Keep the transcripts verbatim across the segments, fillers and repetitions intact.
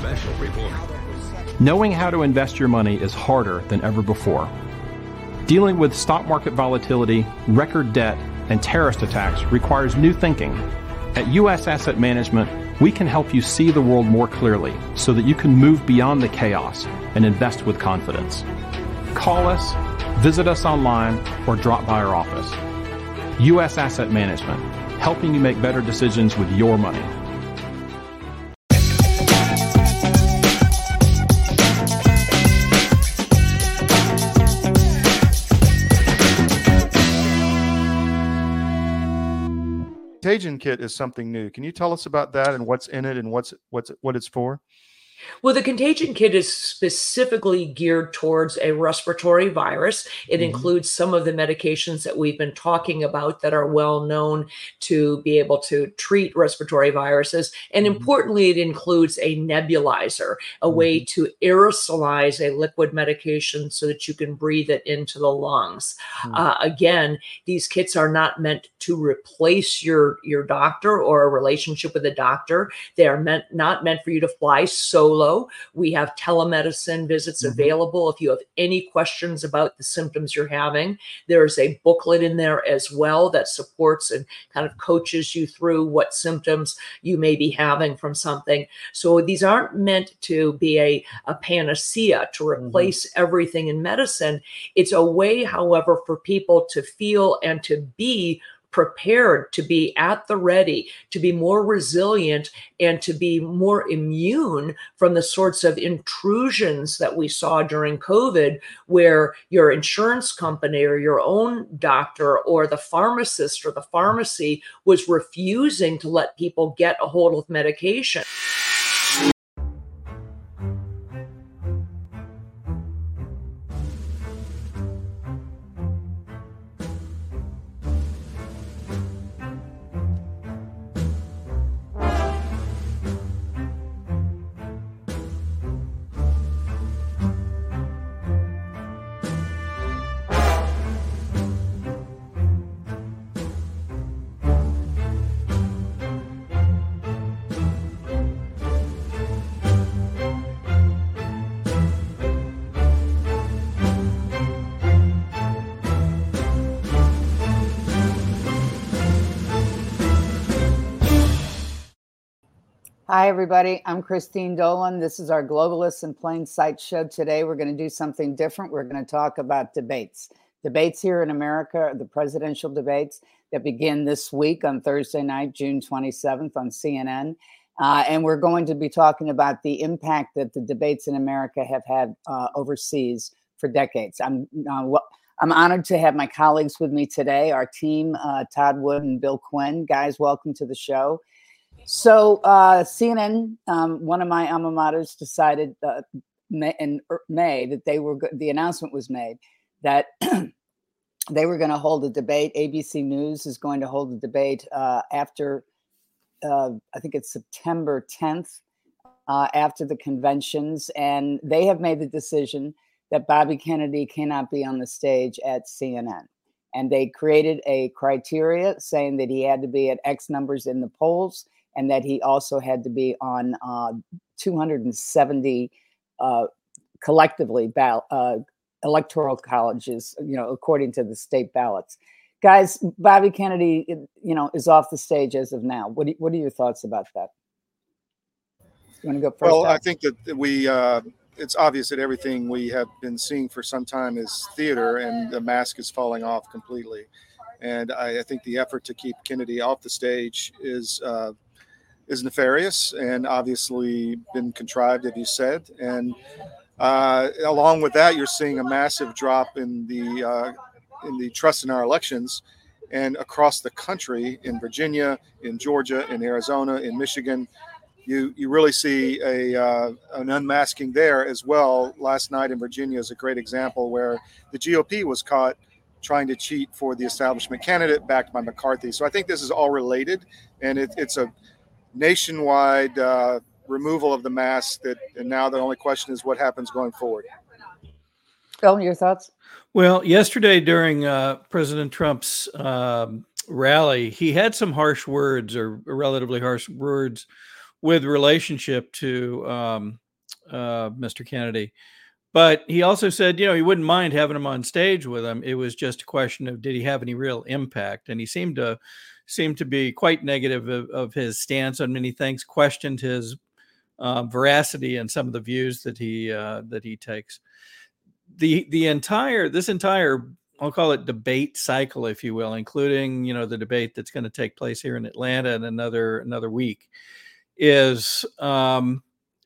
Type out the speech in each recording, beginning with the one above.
Special report. Knowing how to invest your money is harder than ever before. Dealing with stock market volatility, record debt, and terrorist attacks requires new thinking. At U S Asset Management, we can help you see the world more clearly so that you can move beyond the chaos and invest with confidence. Call us, visit us online, or drop by our office. U S Asset Management, helping you make better decisions with your money. Contagion Kit is something new. Can you tell us about that and what's in it and what's what's what it's for? Well, the Contagion Kit is specifically geared towards a respiratory virus. It mm-hmm. includes some of the medications that we've been talking about that are well known to be able to treat respiratory viruses. And mm-hmm. importantly, it includes a nebulizer, a mm-hmm. way to aerosolize a liquid medication so that you can breathe it into the lungs. Mm-hmm. Uh, again, these kits are not meant to replace your, your doctor or a relationship with a doctor. They are meant not meant for you to fly solo. We have telemedicine visits mm-hmm. available. If you have any questions about the symptoms you're having, there's a booklet in there as well that supports and kind of coaches you through what symptoms you may be having from something. So these aren't meant to be a, a panacea to replace mm-hmm. everything in medicine. It's a way, however, for people to feel and to be prepared, to be at the ready, to be more resilient, and to be more immune from the sorts of intrusions that we saw during COVID, where your insurance company or your own doctor or the pharmacist or the pharmacy was refusing to let people get a hold of medication. Hi, everybody. I'm Christine Dolan. This is our Globalists in Plain Sight show. Today, we're going to do something different. We're going to talk about debates. Debates here in America, the presidential debates that begin this week on Thursday night, June twenty-seventh on C N N. Uh, and we're going to be talking about the impact that the debates in America have had uh, overseas for decades. I'm uh, well, I'm honored to have my colleagues with me today, our team, uh, Todd Wood and Bill Quinn. Guys, welcome to the show. So uh, C N N, um, one of my alma maters, decided uh, May, in May that they were, the announcement was made that they were going to hold a debate. A B C News is going to hold a debate uh, after, uh, I think it's September tenth, uh, after the conventions. And they have made the decision that Bobby Kennedy cannot be on the stage at C N N. And they created a criteria saying that he had to be at X numbers in the polls, and that he also had to be on uh, two hundred seventy uh, collectively ball- uh, electoral colleges, you know, according to the state ballots. Guys, Bobby Kennedy, you know, is off the stage as of now. What do, what are your thoughts about that? You want to go first? Well, Al? I think that we, uh, it's obvious that everything we have been seeing for some time is theater, and the mask is falling off completely. And I, I think the effort to keep Kennedy off the stage is uh, is nefarious and obviously been contrived, as you said. And uh, along with that, you're seeing a massive drop in the uh, in the trust in our elections, and across the country, in Virginia, in Georgia, in Arizona, in Michigan, you you really see a uh, an unmasking there as well. Last night in Virginia is a great example where the G O P was caught trying to cheat for the establishment candidate backed by McCarthy. So I think this is all related, and it, it's a nationwide uh, removal of the mask. That, and now the only question is what happens going forward. Phil, your thoughts? Well, yesterday during uh, President Trump's um, rally, he had some harsh words, or relatively harsh words, with relationship to um, uh, Mister Kennedy. But he also said, you know, he wouldn't mind having him on stage with him. It was just a question of, did he have any real impact? And he seemed to seemed to be quite negative of, of his stance on many things, questioned his uh, veracity and some of the views that he uh, that he takes. The the entire this entire I'll call it debate cycle, if you will, including, you know, the debate that's going to take place here in Atlanta in another another week, is um,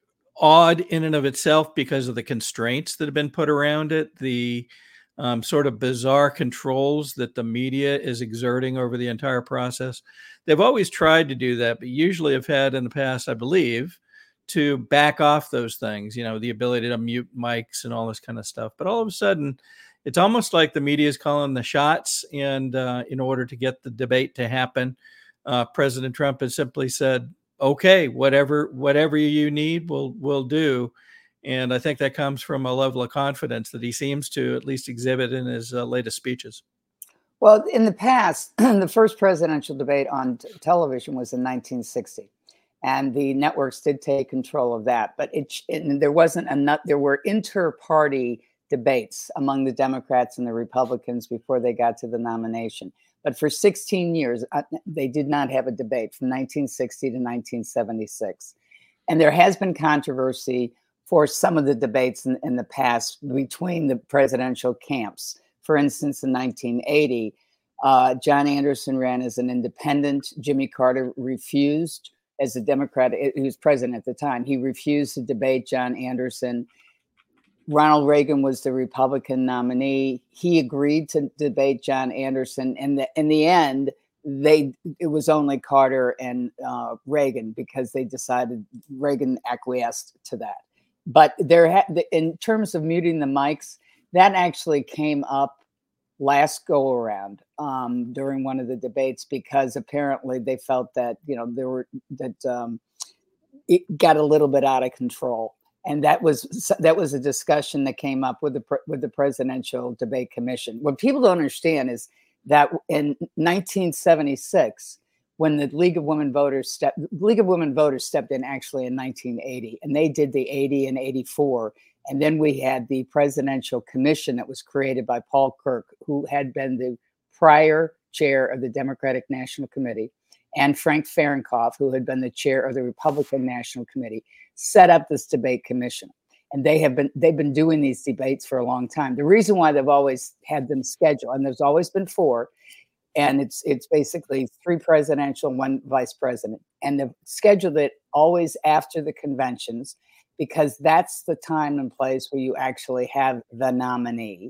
odd in and of itself because of the constraints that have been put around it, the um, sort of bizarre controls that the media is exerting over the entire process. They've always tried to do that, but usually have had in the past, I believe, to back off those things, you know, the ability to mute mics and all this kind of stuff. But all of a sudden, it's almost like the media is calling the shots. And uh, in order to get the debate to happen, uh, President Trump has simply said, okay, whatever whatever you need, we'll, we'll do. And I think that comes from a level of confidence that he seems to at least exhibit in his uh, latest speeches. Well, in the past, the first presidential debate on t- television was in nineteen sixty. And the networks did take control of that. But it, it, there wasn't enough, there were inter-party debates among the Democrats and the Republicans before they got to the nomination. But for sixteen years, uh, they did not have a debate from nineteen sixty to nineteen seventy-six. And there has been controversy for some of the debates in, in the past between the presidential camps. For instance, in nineteen eighty, uh, John Anderson ran as an independent. Jimmy Carter refused, as a Democrat, he was president at the time, he refused to debate John Anderson. Ronald Reagan was the Republican nominee. He agreed to debate John Anderson. And the, in the end, they it was only Carter and uh, Reagan, because they decided Reagan acquiesced to that. But there, ha- in terms of muting the mics, that actually came up last go around um, during one of the debates, because apparently they felt that, you know, there were that um, it got a little bit out of control. And that was that was a discussion that came up with the with the Presidential Debate Commission. What people don't understand is that in nineteen seventy-six, when the League of Women Voters stepped, League of Women Voters stepped in actually in nineteen eighty, and they did the eighty and eighty-four. And then we had the Presidential Commission that was created by Paul Kirk, who had been the prior chair of the Democratic National Committee, and Frank Fahrenkopf, who had been the chair of the Republican National Committee, set up this debate commission. And they have been they've been doing these debates for a long time. The reason why they've always had them scheduled, and there's always been four, and it's it's basically three presidential, one vice president, and they've scheduled it always after the conventions, because that's the time and place where you actually have the nominee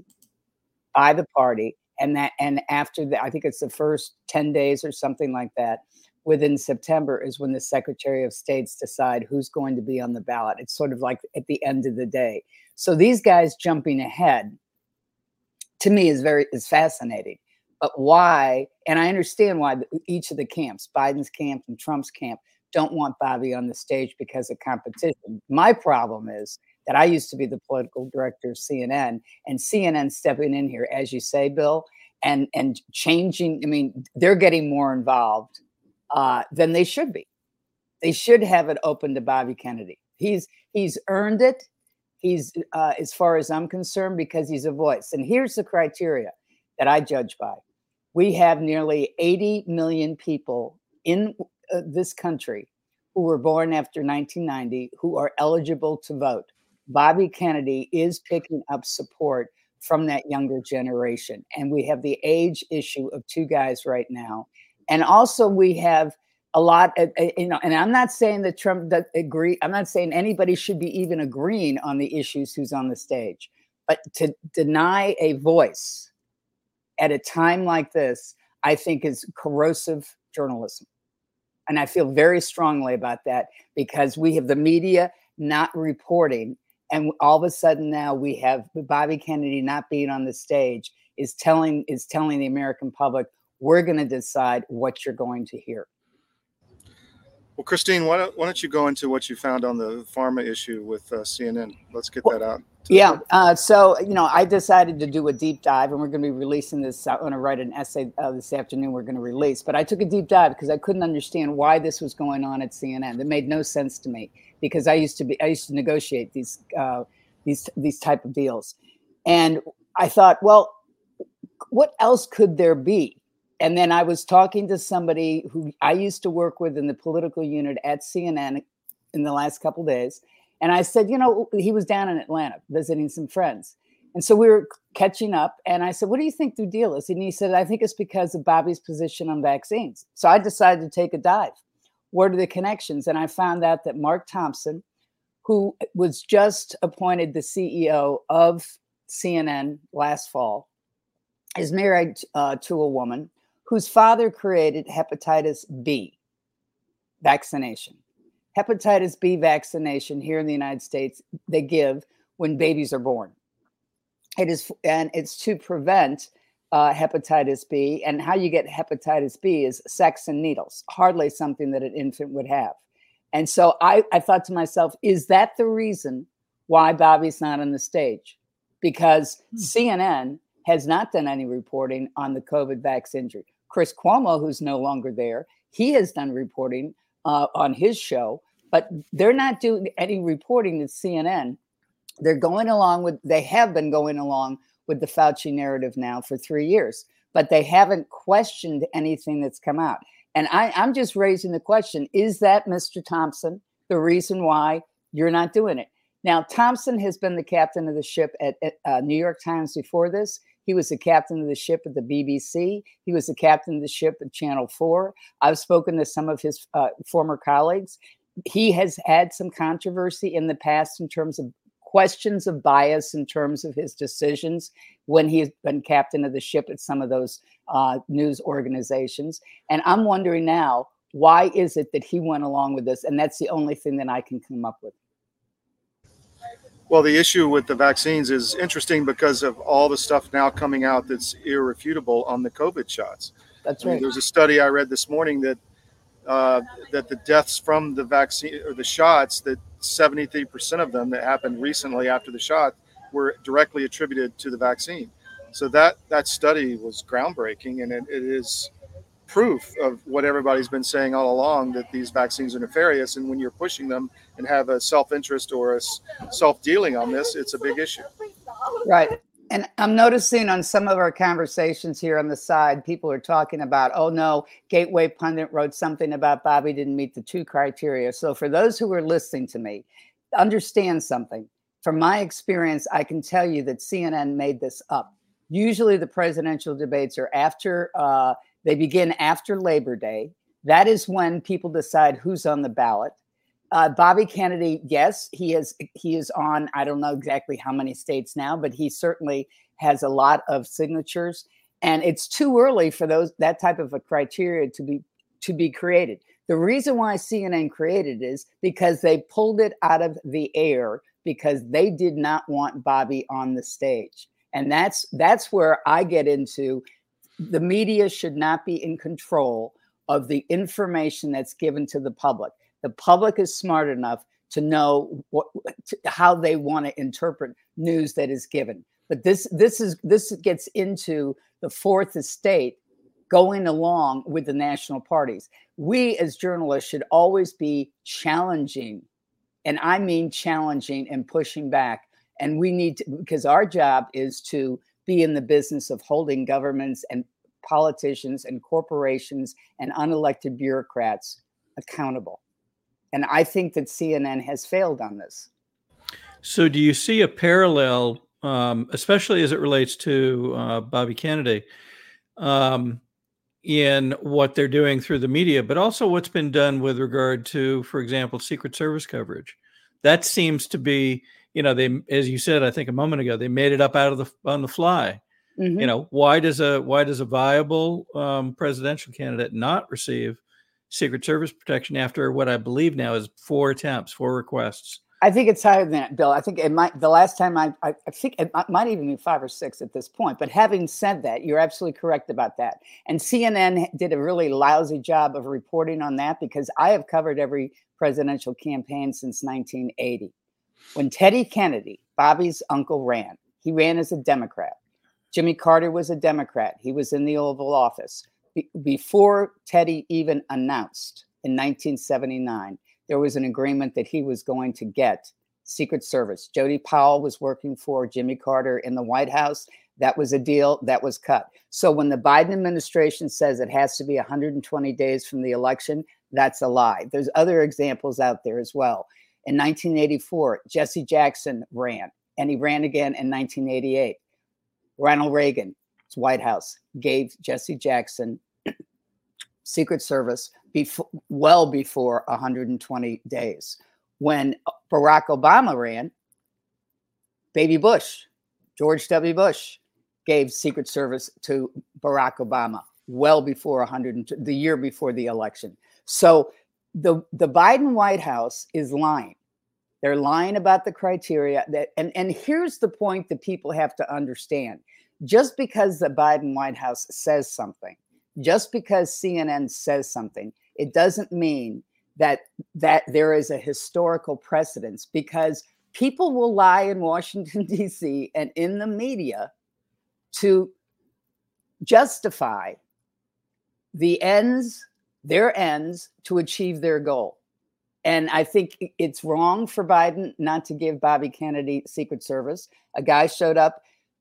by the party. And that, and after that, I think it's the first ten days or something like that, within September is when the Secretary of States decide who's going to be on the ballot. It's sort of like at the end of the day. So these guys jumping ahead, to me, is very is fascinating. But why? And I understand why each of the camps, Biden's camp and Trump's camp, don't want Bobby on the stage because of competition. My problem is that I used to be the political director of C N N, and C N N stepping in here, as you say, Bill, and and changing. I mean, they're getting more involved uh, than they should be. They should have it open to Bobby Kennedy. He's he's earned it. He's, uh, as far as I'm concerned, because he's a voice. And here's the criteria that I judge by. We have nearly eighty million people in uh, this country who were born after nineteen ninety who are eligible to vote. Bobby Kennedy is picking up support from that younger generation. And we have the age issue of two guys right now. And also we have a lot of, you know, and I'm not saying that Trump does agree. I'm not saying anybody should be even agreeing on the issues who's on the stage, but to deny a voice at a time like this, I think is corrosive journalism. And I feel very strongly about that, because we have the media not reporting. And all of a sudden now we have Bobby Kennedy not being on the stage is telling is telling the American public, we're going to decide what you're going to hear. Well, Christine, why don't, why don't you go into what you found on the pharma issue with uh, C N N? Let's get Well, that out. Yeah. Uh, so, you know, I decided to do a deep dive, and we're going to be releasing this. I'm going to write an essay uh, this afternoon we're going to release. But I took a deep dive because I couldn't understand why this was going on at C N N. That made no sense to me because I used to be I used to negotiate these uh, these these type of deals. And I thought, well, what else could there be? And then I was talking to somebody who I used to work with in the political unit at C N N in the last couple of days. And I said, you know, he was down in Atlanta visiting some friends. And so we were catching up. And I said, what do you think the deal is? And he said, I think it's because of Bobby's position on vaccines. So I decided to take a dive. What are the connections? And I found out that Mark Thompson, who was just appointed the C E O of C N N last fall, is married uh, to a woman whose father created hepatitis B vaccination. Hepatitis B vaccination here in the United States, they give when babies are born. It is, and it's to prevent uh, hepatitis B. And how you get hepatitis B is sex and needles, hardly something that an infant would have. And so I, I thought to myself, is that the reason why Bobby's not on the stage? Because hmm. C N N has not done any reporting on the COVID vaccine injury. Chris Cuomo, who's no longer there, he has done reporting uh, on his show, but they're not doing any reporting at C N N. They're going along with, they have been going along with the Fauci narrative now for three years, but they haven't questioned anything that's come out. And I, I'm just raising the question, is that, Mister Thompson, the reason why you're not doing it? Now, Thompson has been the captain of the ship at, at uh, New York Times before this. He was the captain of the ship at the B B C. He was the captain of the ship at Channel four. I've spoken to some of his uh, former colleagues. He has had some controversy in the past in terms of questions of bias in terms of his decisions when he's been captain of the ship at some of those uh, news organizations. And I'm wondering now, why is it that he went along with this? And that's the only thing that I can come up with. Well, the issue with the vaccines is interesting because of all the stuff now coming out that's irrefutable on the COVID shots. That's I mean, right. there's a study I read this morning that uh, that the deaths from the vaccine or the shots, that seventy-three percent of them that happened recently after the shot were directly attributed to the vaccine. So that that study was groundbreaking, and it, it is proof of what everybody's been saying all along, that these vaccines are nefarious. And when you're pushing them and have a self-interest or a self-dealing on this, it's a big issue. Right. And I'm noticing on some of our conversations here on the side, people are talking about, oh no, Gateway Pundit wrote something about Bobby didn't meet the two criteria. So for those who are listening to me, understand something. From my experience, I can tell you that C N N made this up. Usually the presidential debates are after, uh, they begin after Labor Day. That is when people decide who's on the ballot. Uh, Bobby Kennedy, yes, he is he is on, I don't know exactly how many states now, but he certainly has a lot of signatures. And it's too early for those that type of a criteria to be to be created. The reason why C N N created it is because they pulled it out of the air because they did not want Bobby on the stage. And that's that's where I get into the media should not be in control of the information that's given to the public. The public is smart enough to know what, to, how they want to interpret news that is given. But this, this is this gets into the fourth estate going along with the national parties. We as journalists should always be challenging, and I mean challenging and pushing back. And we need to, because our job is to be in the business of holding governments and politicians and corporations and unelected bureaucrats accountable. And I think that C N N has failed on this. So do you see a parallel, um, especially as it relates to uh, Bobby Kennedy, um, in what they're doing through the media, but also what's been done with regard to, for example, Secret Service coverage? That seems to be, you know, they, as you said, I think a moment ago, they made it up out of the on the fly. Mm-hmm. You know, why does a why does a viable um, presidential candidate not receive Secret Service protection after what I believe now is four attempts, four requests? I think it's higher than that, Bill. I think it might. The last time I, I, I think it might even be five or six at this point. But having said that, you're absolutely correct about that. And C N N did a really lousy job of reporting on that because I have covered every presidential campaign since nineteen eighty. When Teddy Kennedy Bobby's uncle ran. He ran as a Democrat. Jimmy Carter was a Democrat. He was in the Oval Office. Be- before Teddy even announced in nineteen seventy-nine, there was an agreement that he was going to get Secret Service. Jody Powell was working for Jimmy Carter in the White House. That was a deal that was cut. So when the Biden administration says it has to be one hundred twenty days from the election, that's a lie. There's other examples out there as well. In nineteen eighty-four, Jesse Jackson ran, and he ran again in nineteen eighty-eight. Ronald Reagan's White House gave Jesse Jackson Secret Service before, well before one hundred twenty days. When Barack Obama ran, baby Bush, George W. Bush, gave Secret Service to Barack Obama well before one hundred, the year before the election. So the, the Biden White House is lying. They're lying about the criteria that, and, and here's the point that people have to understand. Just because the Biden White House says something, just because C N N says something, it doesn't mean that, that there is a historical precedence, because people will lie in Washington, D C and in the media to justify the ends, their ends, to achieve their goal. And I think it's wrong for Biden not to give Bobby Kennedy Secret Service. A guy showed up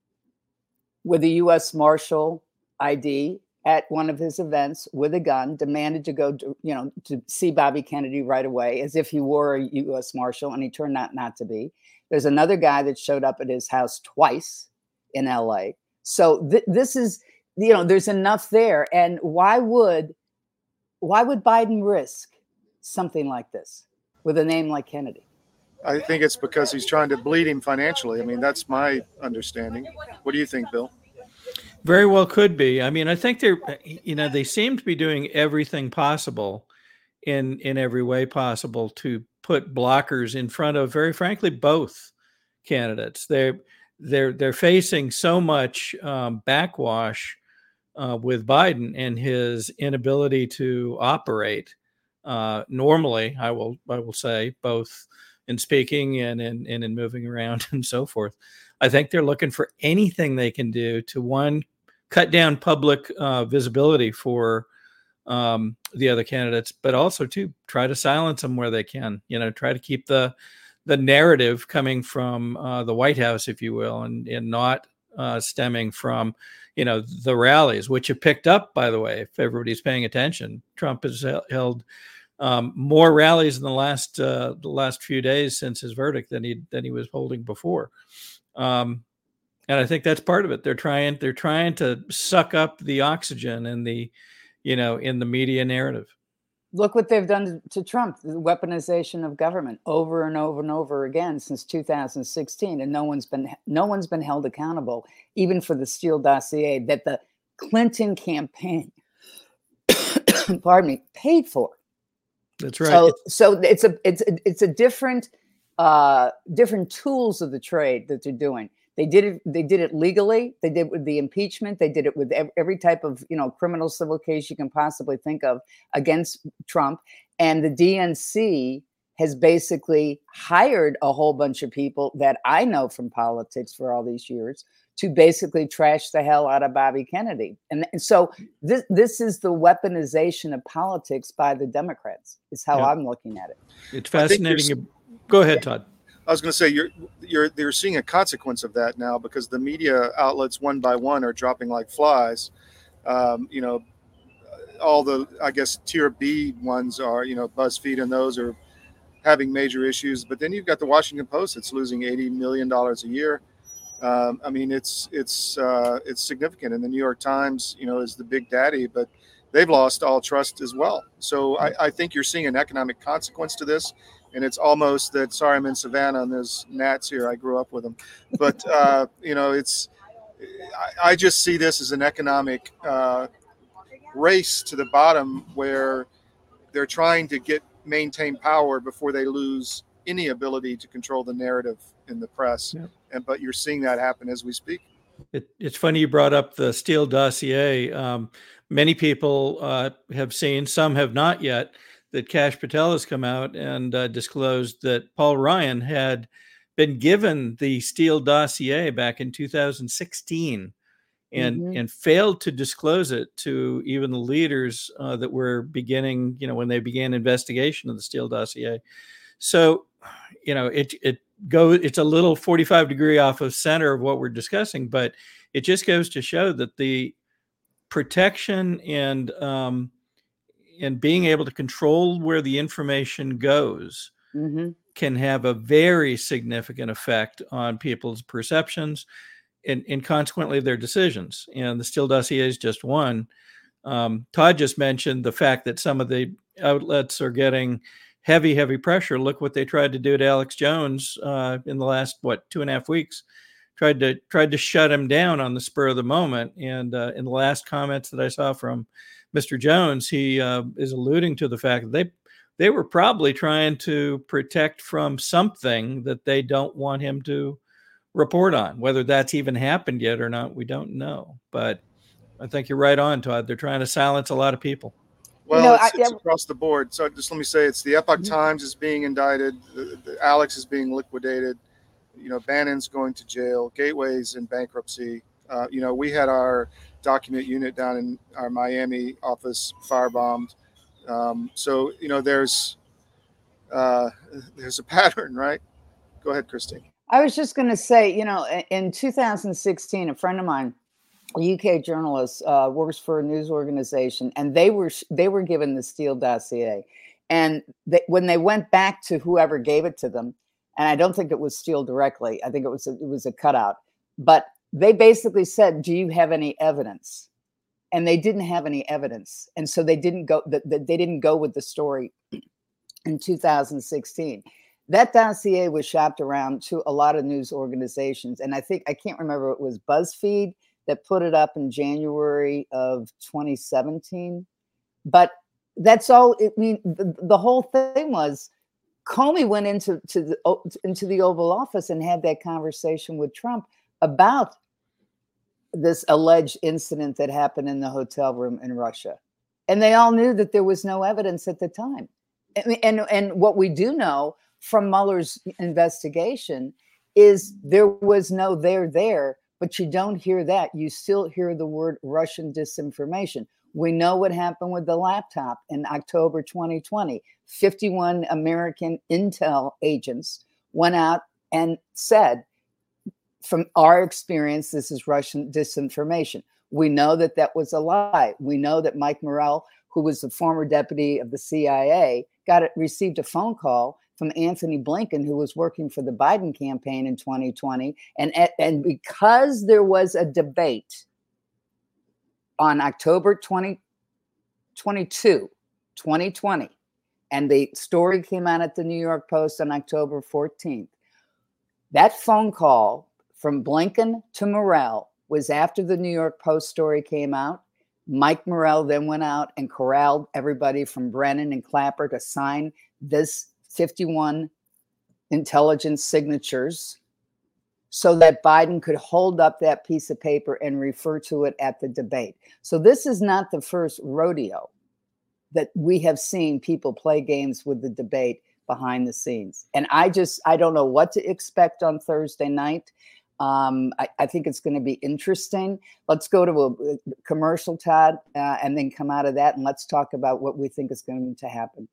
with a U S Marshal I D at one of his events with a gun, demanded to go to, you know, to see Bobby Kennedy right away, as if he were a U S Marshal, and he turned out not to be. There's another guy that showed up at his house twice in L A. So th- this is, you know, there's enough there. And why would, why would Biden risk something like this with a name like Kennedy? I think it's because he's trying to bleed him financially. I mean, that's my understanding. What do you think, Bill? Very well could be. I mean, I think they're, you know, they seem to be doing everything possible in in every way possible to put blockers in front of, very frankly, both candidates. They're they're they're facing so much um, backwash uh, with Biden and his inability to operate uh, normally. I will I will say, both in speaking and in and in moving around and so forth. I think they're looking for anything they can do to, one, cut down public uh, visibility for um, the other candidates, but also to try to silence them where they can. You know, try to keep the the narrative coming from uh, the White House, if you will, and and not uh, stemming from, you know, the rallies, which have picked up, by the way, if everybody's paying attention. Trump has held um, more rallies in the last uh, the last few days since his verdict than he than he was holding before. Um, and I think that's part of it. They're trying, they're trying to suck up the oxygen in the, you know, in the media narrative. Look what they've done to Trump, the weaponization of government over and over and over again since two thousand sixteen. And no one's been, no one's been held accountable, even for the Steele dossier that the Clinton campaign, pardon me, paid for. That's right. So, so it's a, it's a, it's a different, uh, different tools of the trade that they're doing. They did it. They did it legally. They did it with the impeachment. They did it with every type of, you know, criminal civil case you can possibly think of against Trump. And the D N C has basically hired a whole bunch of people that I know from politics for all these years to basically trash the hell out of Bobby Kennedy. And, and so this this is the weaponization of politics by the Democrats. Is how yeah. I'm looking at it. It's fascinating. Go ahead, Todd. I was going to say you're you're they're seeing a consequence of that now, because the media outlets one by one are dropping like flies. Um, you know, all the I guess tier B ones are, you know, BuzzFeed and those are having major issues. But then you've got the Washington Post that's losing eighty million dollars a year. Um, I mean, it's it's uh, it's significant. And the New York Times, you know, is the big daddy, but they've lost all trust as well. So I, I think you're seeing an economic consequence to this. And it's almost that, sorry, I'm in Savannah and there's gnats here. I grew up with them. But, uh, you know, it's, I, I just see this as an economic uh, race to the bottom, where they're trying to get, maintain power before they lose any ability to control the narrative in the press. Yeah. And, but you're seeing that happen as we speak. It, it's funny you brought up the Steele dossier. Um, many people uh, have seen, some have not yet, that Kash Patel has come out and uh, disclosed that Paul Ryan had been given the Steele dossier back in two thousand sixteen and, mm-hmm. and failed to disclose it to even the leaders uh, that were beginning, you know, when they began investigation of the Steele dossier. So, you know, it, it goes, it's a little forty-five degree off of center of what we're discussing, but it just goes to show that the protection and, um, and being able to control where the information goes mm-hmm. can have a very significant effect on people's perceptions and, and consequently their decisions. And the Steele dossier is just one. Um, Todd just mentioned the fact that some of the outlets are getting heavy, heavy pressure. Look what they tried to do to Alex Jones uh, in the last, what, two and a half weeks. Tried to tried to shut him down on the spur of the moment. And uh, in the last comments that I saw from Mister Jones, he uh, is alluding to the fact that they they were probably trying to protect from something that they don't want him to report on. Whether that's even happened yet or not, we don't know. But I think you're right on, Todd. They're trying to silence a lot of people. Well, you know, it's, I, it's yeah. across the board. So just let me say, it's the Epoch mm-hmm. Times is being indicted. The, the Alex is being liquidated. You know, Bannon's going to jail. Gateway's in bankruptcy. Uh, you know, we had our document unit down in our Miami office firebombed. Um, so, you know, there's uh, there's a pattern, right? Go ahead, Christine. I was just going to say, you know, in two thousand sixteen, a friend of mine, a U K journalist, uh, works for a news organization, and they were they were given the Steele dossier. And they, when they went back to whoever gave it to them, and I don't think it was Steele directly, I think it was a, it was a cutout, but they basically said, "Do you have any evidence?" And they didn't have any evidence, and so they didn't go. The, the, they didn't go with the story in two thousand sixteen. That dossier was shopped around to a lot of news organizations, and I think I can't remember. It was BuzzFeed that put it up in January of twenty seventeen. But that's all. I mean, the, the whole thing was Comey went into to the into the Oval Office and had that conversation with Trump about this alleged incident that happened in the hotel room in Russia. And they all knew that there was no evidence at the time. And, and, and what we do know from Mueller's investigation is there was no there there, but you don't hear that. You still hear the word Russian disinformation. We know what happened with the laptop in October twenty twenty. fifty-one American intel agents went out and said, from our experience, this is Russian disinformation. We know that that was a lie. We know that Mike Morell, who was the former deputy of the C I A, got it, received a phone call from Anthony Blinken, who was working for the Biden campaign in twenty twenty. And, and because there was a debate on October twentieth, twenty-second, twenty twenty, and the story came out at the New York Post on October fourteenth, that phone call from Blinken to Morell was after the New York Post story came out. Mike Morell then went out and corralled everybody from Brennan and Clapper to sign this fifty-one intelligence signatures so that Biden could hold up that piece of paper and refer to it at the debate. So this is not the first rodeo that we have seen people play games with the debate behind the scenes. And I just, I don't know what to expect on Thursday night. Um, I, I think it's going to be interesting. Let's go to a commercial, Todd, uh, and then come out of that, and let's talk about what we think is going to happen.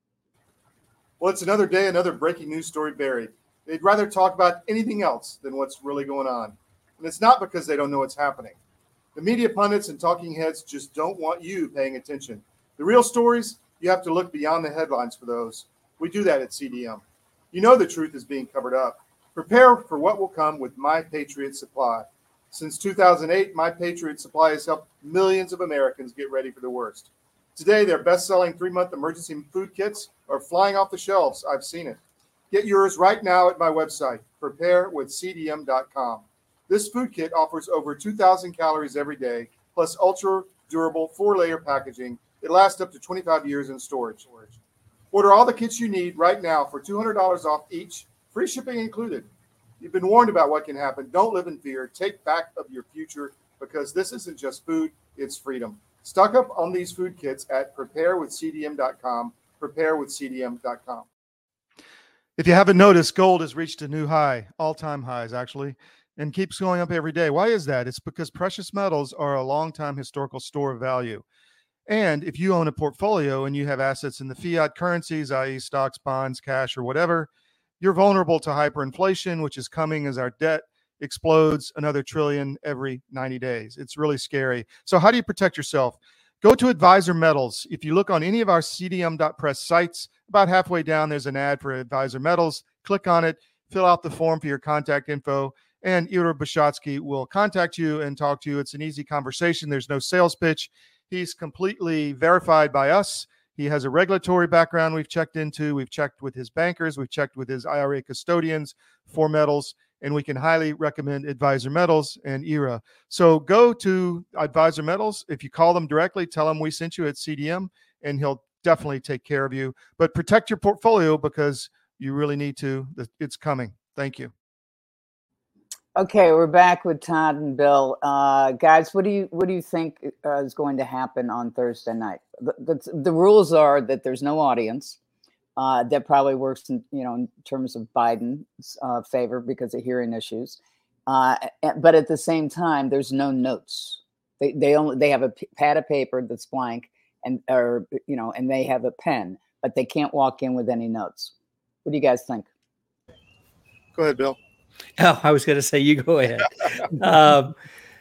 Well, it's another day, another breaking news story buried. They'd rather talk about anything else than what's really going on. And it's not because they don't know what's happening. The media pundits and talking heads just don't want you paying attention. The real stories, you have to look beyond the headlines for those. We do that at C D M. You know the truth is being covered up. Prepare for what will come with My Patriot Supply. Since two thousand eight, My Patriot Supply has helped millions of Americans get ready for the worst. Today, their best-selling three-month emergency food kits are flying off the shelves. I've seen it. Get yours right now at my website, prepare with C D M dot com. This food kit offers over two thousand calories every day, plus ultra-durable four-layer packaging. It lasts up to twenty-five years in storage. Order all the kits you need right now for two hundred dollars off each, free shipping included. You've been warned about what can happen. Don't live in fear. Take back of your future, because this isn't just food, it's freedom. Stock up on these food kits at prepare with C D M dot com, prepare with C D M dot com. If you haven't noticed, gold has reached a new high, all-time highs actually, and keeps going up every day. Why is that? It's because precious metals are a long-time historical store of value. And if you own a portfolio and you have assets in the fiat currencies, that is stocks, bonds, cash, or whatever, you're vulnerable to hyperinflation, which is coming as our debt explodes another trillion every ninety days. It's really scary. So how do you protect yourself? Go to Advisor Metals. If you look on any of our C D M dot press sites, about halfway down, there's an ad for Advisor Metals. Click on it, fill out the form for your contact info, and Ira Bishotsky will contact you and talk to you. It's an easy conversation. There's no sales pitch. He's completely verified by us. He has a regulatory background we've checked into. We've checked with his bankers. We've checked with his I R A custodians for metals, and we can highly recommend Advisor Metals and I R A. So go to Advisor Metals. If you call them directly, tell them we sent you at C D M, and he'll definitely take care of you. But protect your portfolio because you really need to. It's coming. Thank you. Okay, we're back with Todd and Bill. Uh, guys, what do you what do you think uh, is going to happen on Thursday night? The, the, the rules are that there's no audience. Uh, that probably works in, you know, in terms of Biden's uh, favor because of hearing issues. Uh, but at the same time, there's no notes. They they only they have a p- pad of paper that's blank, and or you know, and they have a pen, but they can't walk in with any notes. What do you guys think? Go ahead, Bill. Oh, I was going to say, you go ahead. um,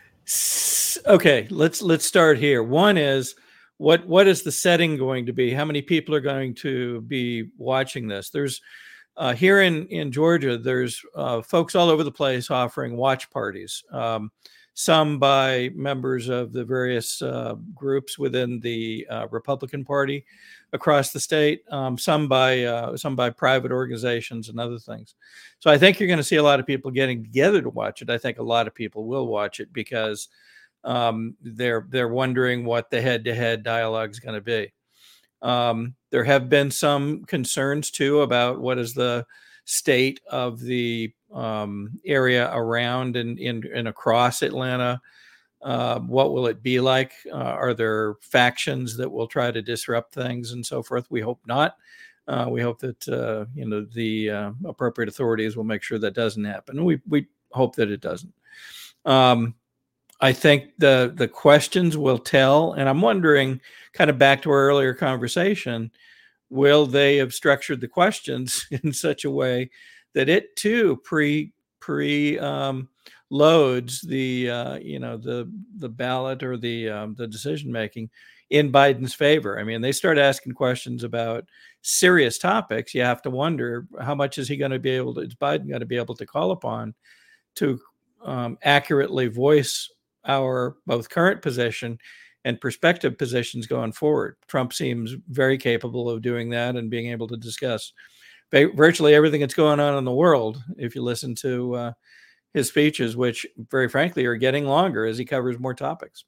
okay, let's let's start here. One is what what is the setting going to be? How many people are going to be watching this? There's uh, here in in Georgia. There's uh, folks all over the place offering watch parties. Um, some by members of the various uh, groups within the uh, Republican Party across the state, um, some by uh, some by private organizations and other things. So I think you're going to see a lot of people getting together to watch it. I think a lot of people will watch it because um, they're they're wondering what the head-to-head dialogue is going to be. Um, there have been some concerns too about what is the state of the um, area around and in, in, in across Atlanta. Uh, what will it be like? Uh, are there factions that will try to disrupt things and so forth? We hope not. Uh, we hope that uh, you know the uh, appropriate authorities will make sure that doesn't happen. We we hope that it doesn't. Um, I think the the questions will tell, and I'm wondering, kind of back to our earlier conversation, will they have structured the questions in such a way that it too pre pre um, loads the uh, you know the the ballot or the um, the decision making in Biden's favor? I mean, they start asking questions about serious topics. You have to wonder how much is he going to be able to? Is Biden going to be able to call upon to um, accurately voice our both current position and prospective positions going forward? Trump seems very capable of doing that and being able to discuss virtually everything that's going on in the world. If you listen to uh, his speeches, which very frankly are getting longer as he covers more topics.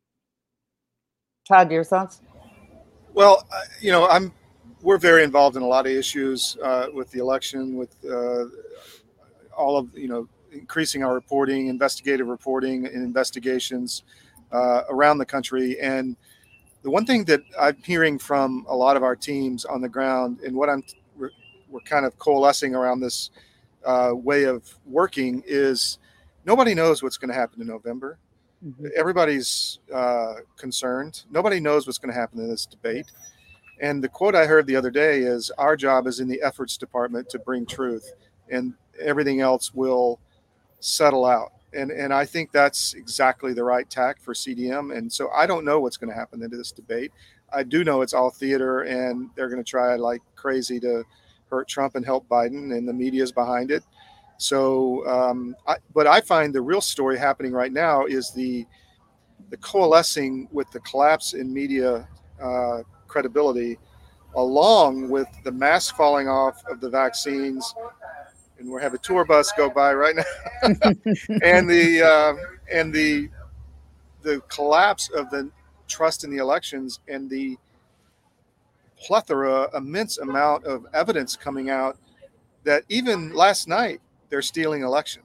Todd, your thoughts? Well, uh, you know, I'm we're very involved in a lot of issues uh, with the election, with uh, all of, you know, increasing our reporting, investigative reporting and investigations uh, around the country. And the one thing that I'm hearing from a lot of our teams on the ground, and what I'm we're, we're kind of coalescing around this uh, way of working, is nobody knows what's going to happen in November. Mm-hmm. Everybody's uh, concerned. Nobody knows what's going to happen in this debate. And the quote I heard the other day is, our job is in the efforts department to bring truth, and everything else will settle out. And and I think that's exactly the right tack for C D M. And so I don't know what's going to happen in this debate. I do know it's all theater, and they're going to try like crazy to hurt Trump and help Biden, and the media's behind it. So, um, I, but I find the real story happening right now is the the coalescing with the collapse in media uh, credibility, along with the mask falling off of the vaccines. And we have a tour bus go by right now, and the uh, and the the collapse of the trust in the elections, and the plethora, immense amount of evidence coming out that even last night they're stealing elections.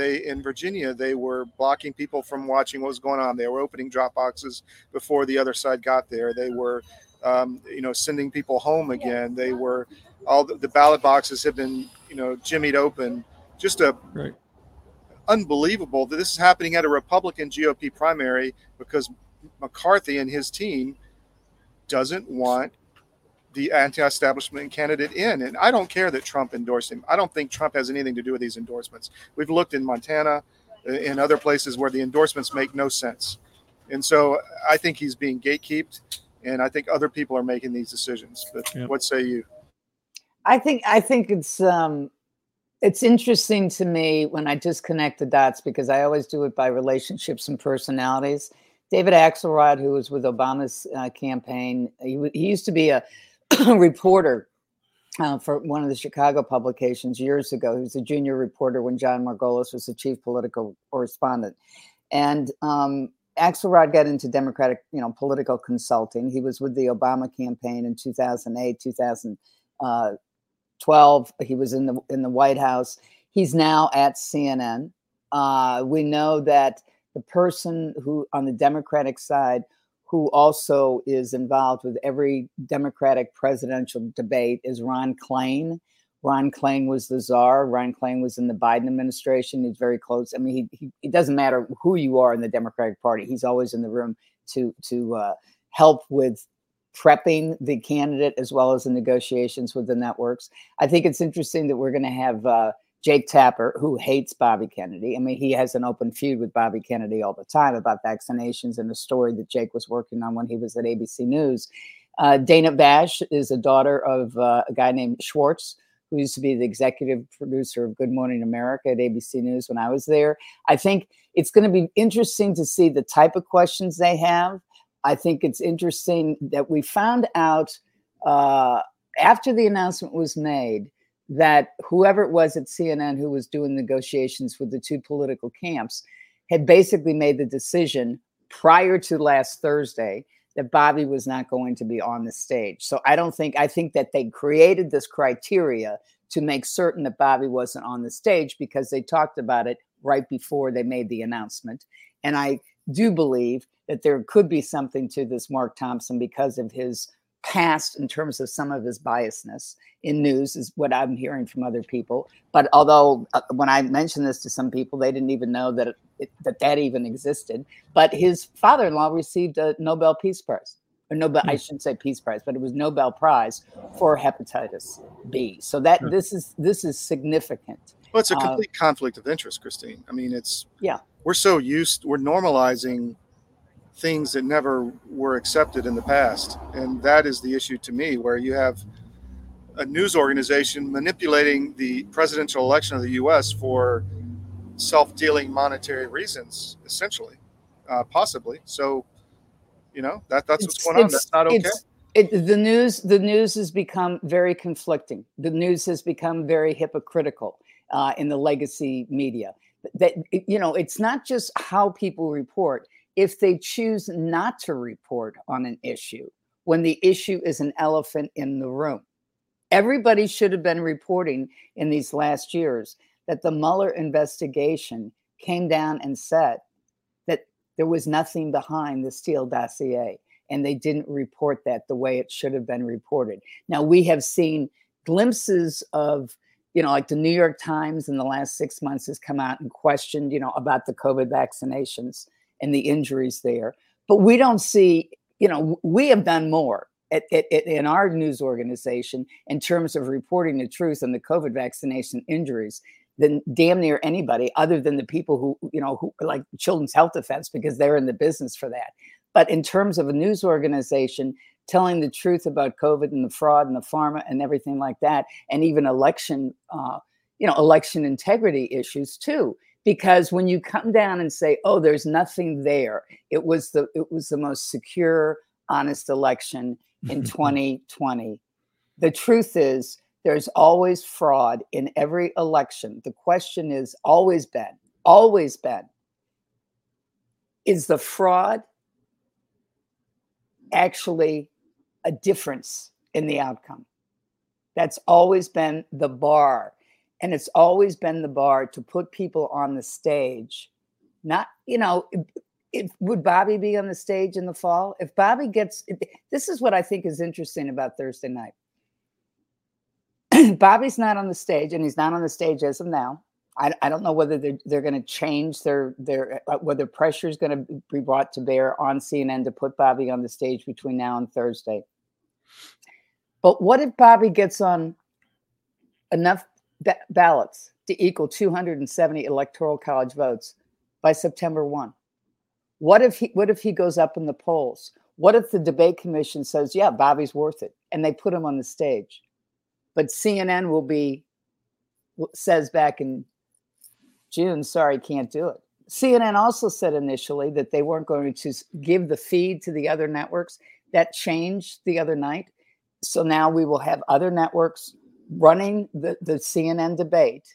they in Virginia, they were blocking people from watching what was going on. They were opening drop boxes before the other side got there. They were, um, you know, sending people home again. They were, all the, the ballot boxes have been, you know, jimmied open. Just a right. unbelievable that this is happening at a Republican G O P primary because McCarthy and his team doesn't want the anti-establishment candidate in. And I don't care that Trump endorsed him. I don't think Trump has anything to do with these endorsements. We've looked in Montana, in other places where the endorsements make no sense. And so I think he's being gatekeeped, and I think other people are making these decisions. But yep. What say you? I think I think it's um, it's interesting to me when I just connect the dots, because I always do it by relationships and personalities. David Axelrod, who was with Obama's uh, campaign, he, he used to be a reporter uh, for one of the Chicago publications years ago. He was a junior reporter when John Margolis was the chief political correspondent. And um, Axelrod got into Democratic, you know, political consulting. He was with the Obama campaign in two thousand eight, two thousand twelve. He was in the in the White House. He's now at C N N. Uh, we know that the person who on the Democratic side who also is involved with every Democratic presidential debate is Ron Klain. Ron Klain was the czar. Ron Klain was in the Biden administration. He's very close. I mean, he, he it doesn't matter who you are in the Democratic Party. He's always in the room to to uh, help with prepping the candidate as well as the negotiations with the networks. I think it's interesting that we're going to have uh, Jake Tapper, who hates Bobby Kennedy. I mean, he has an open feud with Bobby Kennedy all the time about vaccinations and a story that Jake was working on when he was at A B C News. Uh, Dana Bash is a daughter of uh, a guy named Schwartz, who used to be the executive producer of Good Morning America at A B C News when I was there. I think it's going to be interesting to see the type of questions they have. I think it's interesting that we found out uh, after the announcement was made that whoever it was at C N N who was doing negotiations with the two political camps had basically made the decision prior to last Thursday that Bobby was not going to be on the stage. So I don't think, I think that they created this criteria to make certain that Bobby wasn't on the stage because they talked about it right before they made the announcement. And I do believe that there could be something to this Mark Thompson because of his past in terms of some of his biasness in news is what I'm hearing from other people. But although uh, when I mentioned this to some people, they didn't even know that it, that that even existed. But his father-in-law received a Nobel Peace Prize, or Nobel, I shouldn't say Peace Prize, but it was Nobel Prize for hepatitis B. So that sure. this is this is significant. Well, it's a complete uh, conflict of interest, Christine. I mean, it's yeah. We're so used, we're normalizing things that never were accepted in the past. And that is the issue to me, where you have a news organization manipulating the presidential election of the U S for self-dealing monetary reasons, essentially, uh, possibly. So, you know, that that's it's, what's going on. That's not okay. It, the news, the news has become very conflicting. The news has become very hypocritical uh, in the legacy media. That, you know, it's not just how people report. If they choose not to report on an issue, when the issue is an elephant in the room, everybody should have been reporting in these last years that the Mueller investigation came down and said that there was nothing behind the Steele dossier, and they didn't report that the way it should have been reported. Now, we have seen glimpses of, you know, like the New York Times in the last six months has come out and questioned, you know, about the COVID vaccinations and the injuries there. But we don't see, you know, we have done more at, at, at, in our news organization in terms of reporting the truth on the COVID vaccination injuries than damn near anybody other than the people who, you know, who like Children's Health Defense, because they're in the business for that. But in terms of a news organization telling the truth about COVID and the fraud and the pharma and everything like that, and even election, uh, you know, election integrity issues too. Because when you come down and say, "Oh, there's nothing there," it was the it was the most secure, honest election in twenty twenty. The truth is, there's always fraud in every election. The question is always been, always been, is the fraud actually a difference in the outcome? That's always been the bar. And it's always been the bar to put people on the stage. Not, you know, if, if, would Bobby be on the stage in the fall? If Bobby gets, this is what I think is interesting about Thursday night. Bobby's not on the stage, and he's not on the stage as of now. I, I don't know whether they're, they're going to change their, their uh, whether pressure is going to be brought to bear on C N N to put Bobby on the stage between now and Thursday. But what if Bobby gets on enough ba- ballots to equal two hundred seventy electoral college votes by September first? What if he, what if he goes up in the polls? What if the debate commission says, yeah, Bobby's worth it, and they put him on the stage? But C N N will be, says back in June, sorry, can't do it. C N N also said initially that they weren't going to give the feed to the other networks. That changed the other night. So now we will have other networks running the, the C N N debate,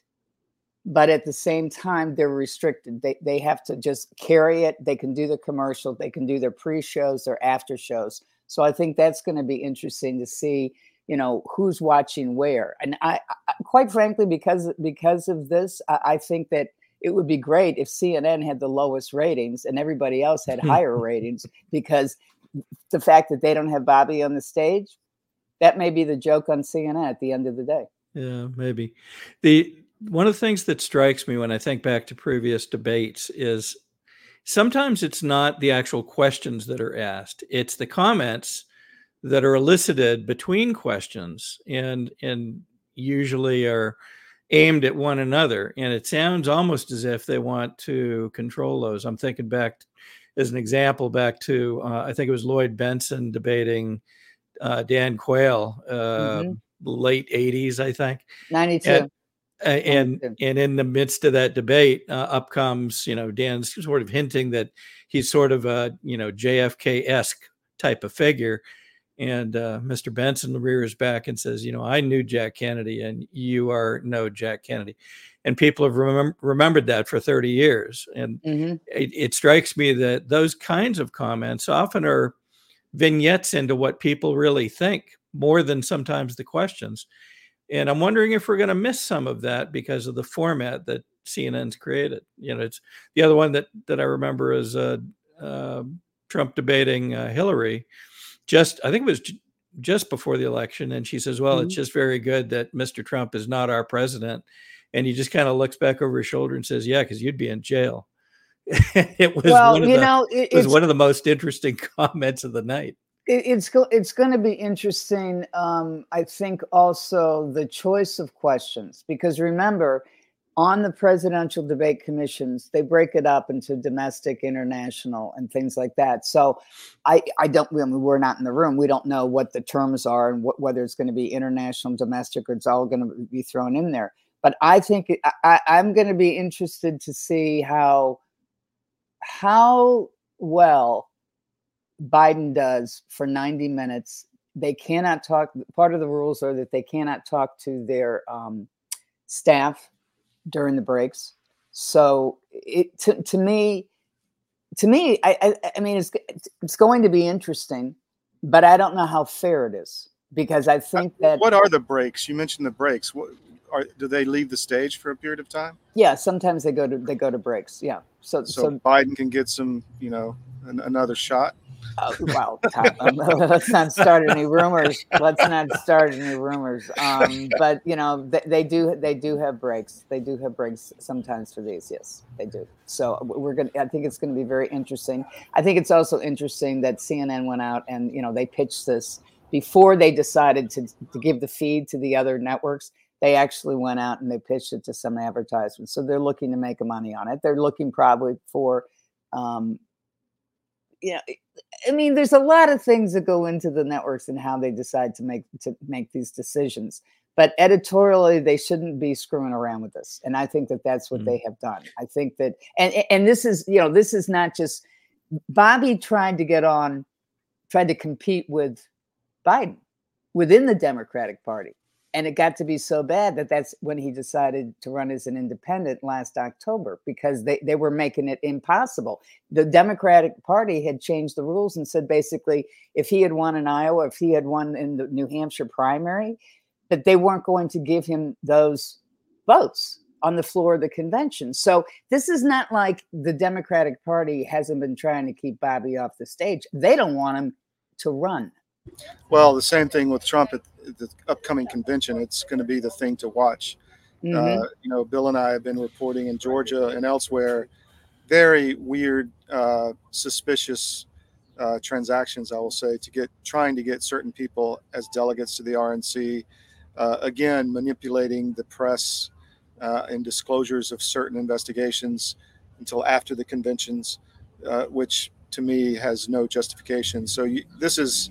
but at the same time, they're restricted. They, they have to just carry it. They can do the commercial. They can do their pre-shows, their after shows. So I think that's going to be interesting to see, you know, who's watching where. And I, I quite frankly, because, because of this, I, I think that it would be great if C N N had the lowest ratings and everybody else had higher ratings, because the fact that they don't have Bobby on the stage, that may be the joke on C N N at the end of the day. Yeah, maybe. The one of the things that strikes me when I think back to previous debates is sometimes it's not the actual questions that are asked. It's the comments that are elicited between questions and and usually are aimed at one another. And it sounds almost as if they want to control those. I'm thinking back, as an example, back to, uh, I think it was Lloyd Benson debating uh, Dan Quayle, uh, mm-hmm. late eighties, I think. ninety-two. And, uh, and, and in the midst of that debate, uh, up comes, you know, Dan's sort of hinting that he's sort of a, you know, J F K-esque type of figure. And uh, Mister Benson rears back and says, you know, I knew Jack Kennedy and you are no Jack Kennedy. And people have remem- remembered that for thirty years. And mm-hmm. it, it strikes me that those kinds of comments often are vignettes into what people really think more than sometimes the questions. And I'm wondering if we're going to miss some of that because of the format that C N N's created. You know, it's the other one that, that I remember is uh, uh, Trump debating uh, Hillary. Just, I think it was j- just before the election. And she says, well, mm-hmm. it's just very good that Mister Trump is not our president. And he just kind of looks back over his shoulder and says, yeah, because you'd be in jail. It was, well, one, of you the, know, it, it was one of the most interesting comments of the night. It, it's, go, it's going to be interesting. Um, I think also the choice of questions, because remember, on the presidential debate commissions, they break it up into domestic, international, and things like that. So I, I don't, I mean, we're not in the room. We don't know what the terms are and what, whether it's going to be international, domestic, or it's all going to be thrown in there. But I think I, I'm going to be interested to see how, how well Biden does for ninety minutes. They cannot talk. Part of the rules are that they cannot talk to their um, staff during the breaks. So it to, to me, to me, I, I, I mean, it's it's going to be interesting, but I don't know how fair it is, because I think that. What are the breaks? You mentioned the breaks. What are, do they leave the stage for a period of time? Yeah, sometimes they go to they go to breaks. Yeah, so so, so Biden can get some, you know, an, another shot. Uh, well, um, let's not start any rumors. Let's not start any rumors. Um, but you know, they, they do. They do have breaks. They do have breaks sometimes for these. Yes, they do. So we're gonna. I think it's going to be very interesting. I think it's also interesting that C N N went out and you know they pitched this before they decided to to give the feed to the other networks. They actually went out and they pitched it to some advertisements. So they're looking to make money on it. They're looking probably for. Um, Yeah, I mean, there's a lot of things that go into the networks and how they decide to make to make these decisions. But editorially, they shouldn't be screwing around with this. And I think that that's what mm-hmm. they have done. I think that, and and this is, you know, this is not just Bobby tried to get on, tried to compete with Biden within the Democratic Party. And it got to be so bad that that's when he decided to run as an independent last October, because they, they were making it impossible. The Democratic Party had changed the rules and said, basically, if he had won in Iowa, if he had won in the New Hampshire primary, that they weren't going to give him those votes on the floor of the convention. So this is not like the Democratic Party hasn't been trying to keep Bobby off the stage. They don't want him to run. Well, the same thing with Trump at the upcoming convention. It's going to be the thing to watch. Mm-hmm. Uh, you know, Bill and I have been reporting in Georgia and elsewhere, very weird, uh, suspicious uh, transactions, I will say, to get trying to get certain people as delegates to the R N C. Uh, again, manipulating the press uh, and disclosures of certain investigations until after the conventions, uh, which to me has no justification. So you, this is,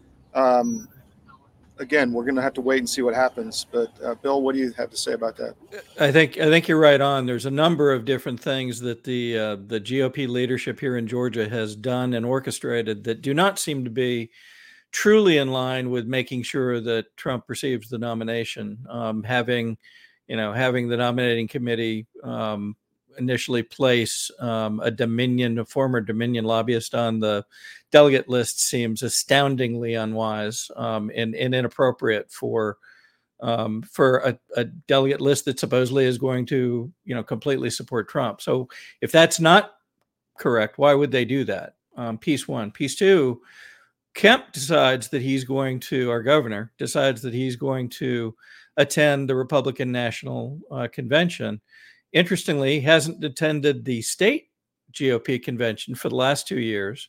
um, again, we're going to have to wait and see what happens. But uh, Bill, what do you have to say about that? I think I think you're right on. There's a number of different things that the uh, the G O P leadership here in Georgia has done and orchestrated that do not seem to be truly in line with making sure that Trump receives the nomination. Um, having, you know, having the nominating committee um, initially place um, a Dominion, a former Dominion lobbyist on the delegate list seems astoundingly unwise um, and, and inappropriate for um, for a, a delegate list that supposedly is going to, you know, completely support Trump. So if that's not correct, why would they do that? Um, piece one. Piece two, Kemp decides that he's going to, our governor decides that he's going to attend the Republican National uh, Convention. Interestingly, he hasn't attended the state G O P convention for the last two years.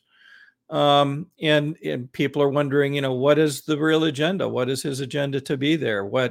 Um, and, and people are wondering, you know, what is the real agenda? What is his agenda to be there? What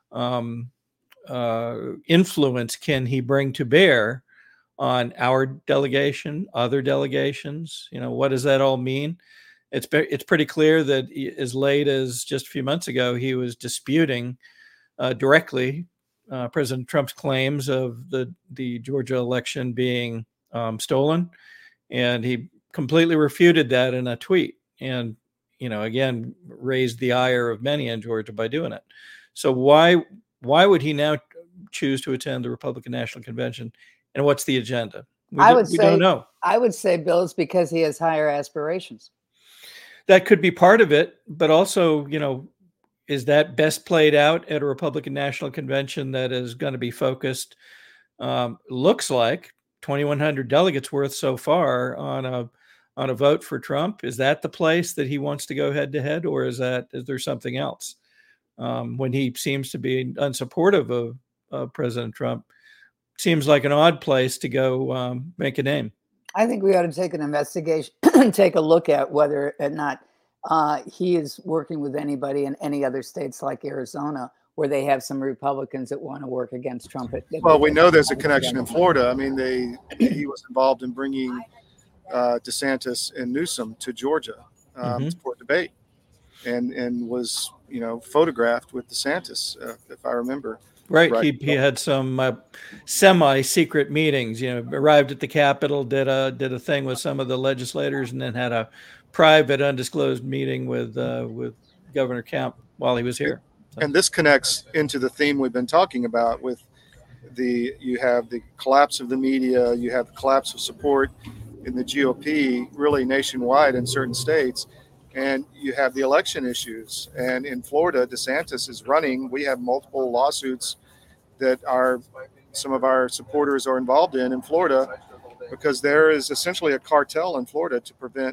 um, uh, influence can he bring to bear on our delegation, other delegations? You know, what does that all mean? It's it's pretty clear that as late as just a few months ago, he was disputing uh, directly uh, President Trump's claims of the, the Georgia election being um, stolen. And he completely refuted that in a tweet. And, you know, again, raised the ire of many in Georgia by doing it. So why why would he now choose to attend the Republican National Convention? And what's the agenda? We, I would we say, don't know. I would say, Bill, it's because he has higher aspirations. That could be part of it, but also, you know, is that best played out at a Republican National Convention that is going to be focused, um, looks like twenty-one hundred delegates worth so far on a on a vote for Trump? Is that the place that he wants to go head to head, or is that is there something else? Um, when he seems to be unsupportive of uh, President Trump, seems like an odd place to go um, make a name. I think we ought to take an investigation, take a look at whether or not uh, he is working with anybody in any other states like Arizona, where they have some Republicans that want to work against Trump. Well, we know there's a connection in Florida. I mean, they he was involved in bringing uh, DeSantis and Newsom to Georgia um, Mm-hmm. for debate, and and was you know photographed with DeSantis, uh, if I remember. Right. Right. He, he had some uh, semi-secret meetings, you know, arrived at the Capitol, did a did a thing with some of the legislators, and then had a private, undisclosed meeting with uh, with Governor Kemp while he was here. So. And this connects into the theme we've been talking about with the, you have the collapse of the media, you have the collapse of support in the G O P really nationwide in certain states. And you have the election issues. And in Florida, DeSantis is running. We have multiple lawsuits that are some of our supporters are involved in in Florida, because there is essentially a cartel in Florida to prevent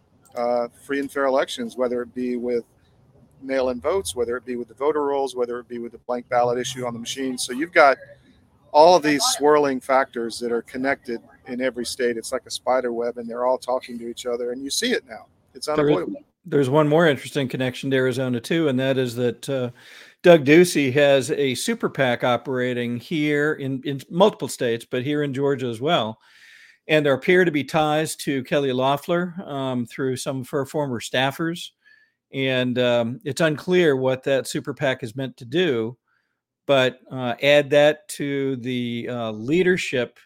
uh, free and fair elections, whether it be with mail-in votes, whether it be with the voter rolls, whether it be with the blank ballot issue on the machine. So you've got all of these swirling factors that are connected in every state. It's like a spider web, and they're all talking to each other. And you see it now. It's unavoidable. There is, there's one more interesting connection to Arizona, too, and that is that uh, Doug Ducey has a super PAC operating here in, in multiple states, but here in Georgia as well. And there appear to be ties to Kelly Loeffler um, through some of her former staffers. And um, it's unclear what that super PAC is meant to do, but uh, add that to the uh, leadership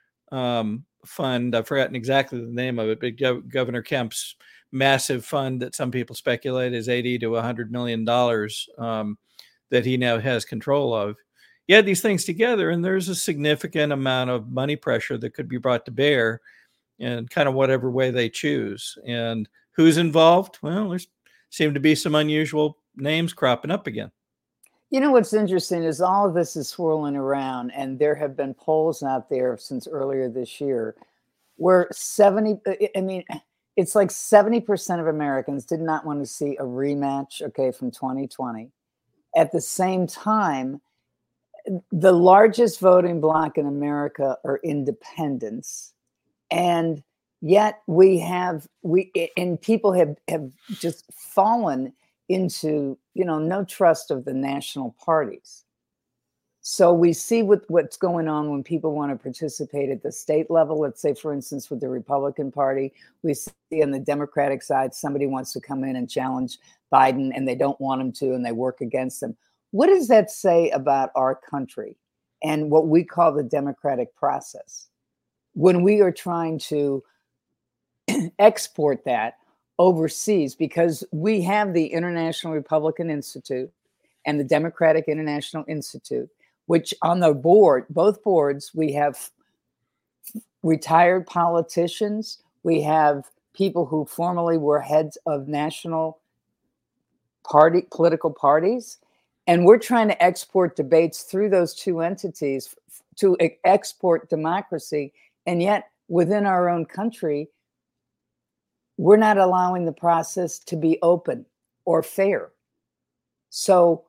um, fund. I've forgotten exactly the name of it, but Gov- Governor Kemp's massive fund that some people speculate is eighty to one hundred million dollars um, that he now has control of. You add these things together, and there's a significant amount of money pressure that could be brought to bear in kind of whatever way they choose. And who's involved? Well, there's seem to be some unusual names cropping up again. You know, what's interesting is all of this is swirling around, and there have been polls out there since earlier this year where seventy, I mean, it's like seventy percent of Americans did not want to see a rematch, okay, from twenty twenty. At the same time, the largest voting bloc in America are independents. And yet we have, we, and people have, have just fallen into, you know, no trust of the national parties. So we see what, what's going on when people want to participate at the state level. Let's say, for instance, with the Republican Party, we see on the Democratic side, somebody wants to come in and challenge Biden and they don't want him to, and they work against him. What does that say about our country and what we call the democratic process when we are trying to export that overseas? Because we have the International Republican Institute and the Democratic International Institute, which on the board, both boards, we have retired politicians, we have people who formerly were heads of national party, political parties, and we're trying to export debates through those two entities to export democracy. And yet within our own country, we're not allowing the process to be open or fair. So,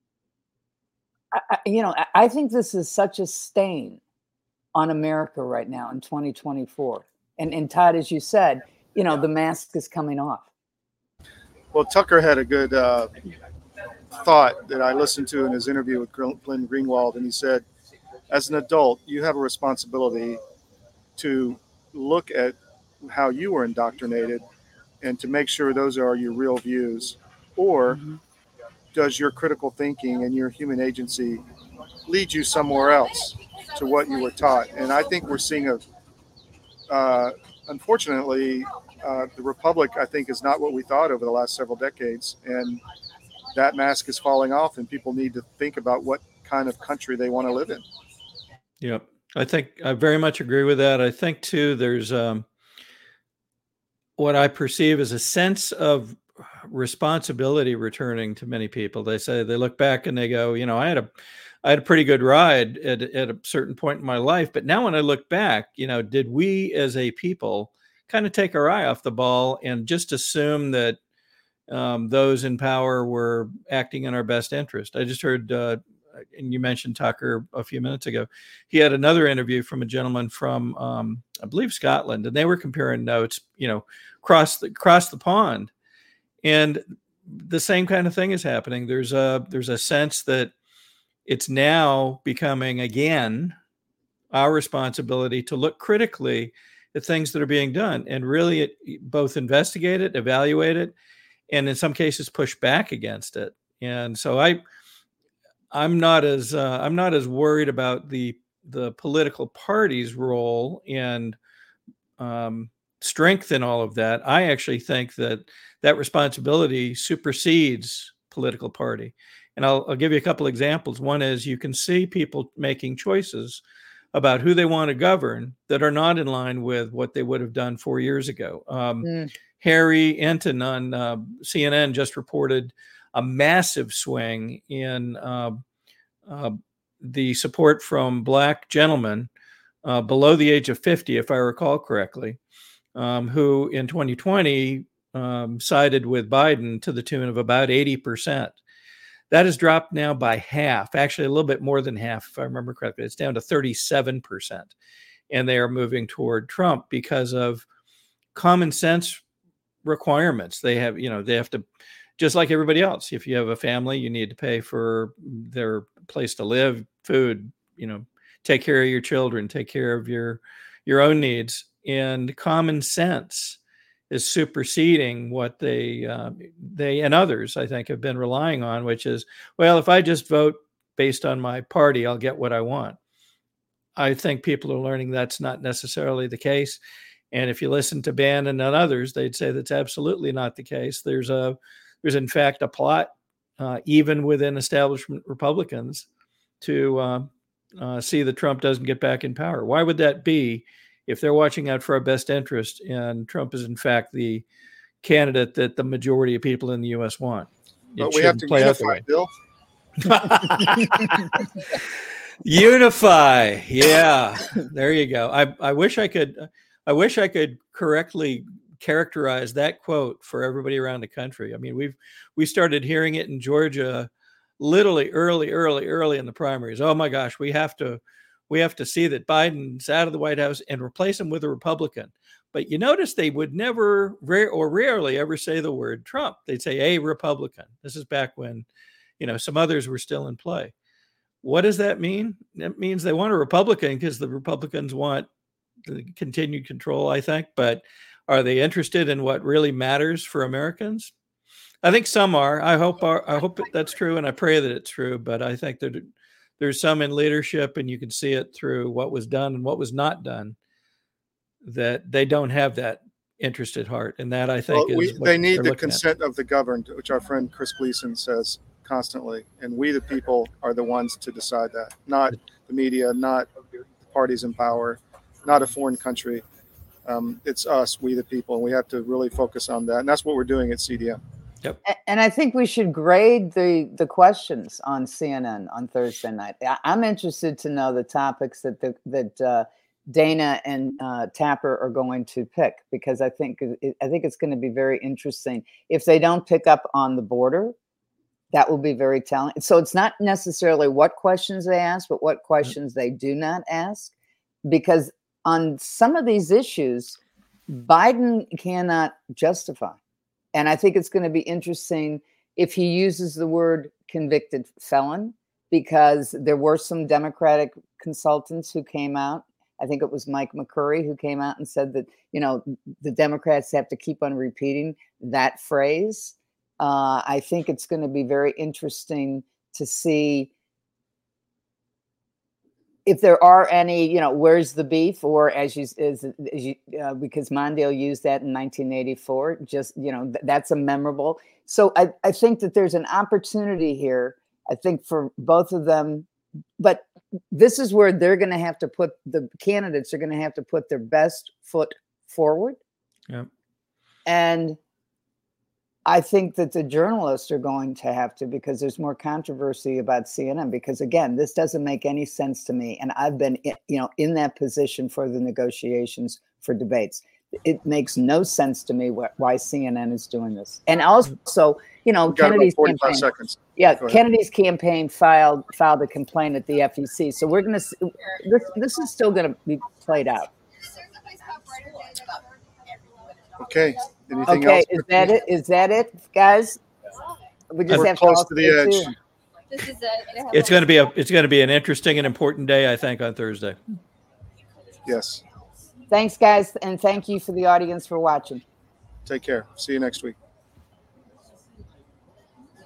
I, you know, I think this is such a stain on America right now in twenty twenty-four. And, and Todd, as you said, you know, the mask is coming off. Well, Tucker had a good uh, thought that I listened to in his interview with Glenn Greenwald, and he said, as an adult, you have a responsibility to look at how you were indoctrinated and to make sure those are your real views, or mm-hmm. does your critical thinking and your human agency lead you somewhere else to what you were taught? And I think we're seeing a, uh, unfortunately, uh, the Republic, I think, is not what we thought over the last several decades. And that mask is falling off, and people need to think about what kind of country they want to live in. Yep. I think I very much agree with that. I think, too, there's um, what I perceive as a sense of responsibility returning to many people. They say, they look back and they go, you know, I had a, I had a pretty good ride at, at a certain point in my life. But now when I look back, you know, did we as a people kind of take our eye off the ball and just assume that um, those in power were acting in our best interest? I just heard, uh, and you mentioned Tucker a few minutes ago, he had another interview from a gentleman from, um, I believe, Scotland, and they were comparing notes, you know, across the, across the pond. And the same kind of thing is happening. There's a, there's a sense that it's now becoming, again, our responsibility to look critically at things that are being done and really both investigate it, evaluate it, and in some cases push back against it. And so I, I'm not as uh, I'm not as worried about the the political party's role and um, strength in all of that. I actually think that that responsibility supersedes political party. And I'll, I'll give you a couple examples. One is you can see people making choices about who they want to govern that are not in line with what they would have done four years ago. Um, mm. Harry Enton on uh, C N N just reported a massive swing in uh, uh, the support from Black gentlemen uh, below the age of fifty, if I recall correctly, um, who in twenty twenty um, sided with Biden to the tune of about eighty percent. That has dropped now by half, actually a little bit more than half, if I remember correctly. It's down to thirty-seven percent. And they are moving toward Trump because of common sense requirements. They have, you know, they have to, just like everybody else, if you have a family, you need to pay for their place to live, food, you know, take care of your children, take care of your, your own needs. And common sense is superseding what they, uh, they and others, I think, have been relying on, which is, well, if I just vote based on my party, I'll get what I want. I think people are learning that's not necessarily the case. And if you listen to Bannon and others, they'd say that's absolutely not the case. There's a, there's in fact a plot, uh, even within establishment Republicans, to uh, uh, see that Trump doesn't get back in power. Why would that be if they're watching out for our best interest and Trump is in fact the candidate that the majority of people in the U S want? But we have to unify, Bill. Unify. Yeah, there you go. I, I wish I could, I wish I could correctly characterize that quote for everybody around the country. I mean, we've, we started hearing it in Georgia literally early, early, early in the primaries. Oh my gosh, we have to, we have to see that Biden's out of the White House and replace him with a Republican. But you notice they would never, rare or rarely ever say the word Trump. They'd say a Republican. This is back when, you know, some others were still in play. What does that mean? It means they want a Republican because the Republicans want the continued control, I think. But are they interested in what really matters for Americans? I think some are. I hope are, I hope that's true, and I pray that it's true. But I think that there's some in leadership, and you can see it through what was done and what was not done, that they don't have that interest at heart. And that, I think, well, is we, what they need the at. consent of the governed, which our friend Chris Gleason says constantly. And we, the people, are the ones to decide that, not the media, not the parties in power, not a foreign country. Um, it's us, we the people, and we have to really focus on that. And that's what we're doing at C D M. Yep. And I think we should grade the the questions on C N N on Thursday night. I'm interested to know the topics that the, that uh, Dana and uh, Tapper are going to pick, because I think it, I think it's going to be very interesting. If they don't pick up on the border, that will be very telling. So it's not necessarily what questions they ask, but what questions they do not ask, because on some of these issues, Biden cannot justify. And I think it's going to be interesting if he uses the word convicted felon, because there were some Democratic consultants who came out. I think it was Mike McCurry who came out and said that, you know, the Democrats have to keep on repeating that phrase. Uh, I think it's going to be very interesting to see if there are any, you know, where's the beef, or as you, as, as you uh, because Mondale used that in nineteen eighty-four, just, you know, th- that's a memorable. So I, I think that there's an opportunity here, I think, for both of them. But this is where they're going to have to put, the candidates are going to have to put their best foot forward. Yeah. And I think that the journalists are going to have to, because there's more controversy about C N N, because again, this doesn't make any sense to me. And I've been, you know, in that position for the negotiations for debates. It makes no sense to me wh- why C N N is doing this. And also, you know, Kennedy's campaign, seconds. yeah, Kennedy's campaign filed filed a complaint at the F E C. So we're going to, this this is still going to be played out. Okay. Anything okay, else? is that it? Is that it, guys? We just We're have close to, to the edge. tuned. This is a, It's going to be a, it's going to be an interesting and important day, I think, on Thursday. Yes. Thanks, guys, and thank you for the audience for watching. Take care. See you next week.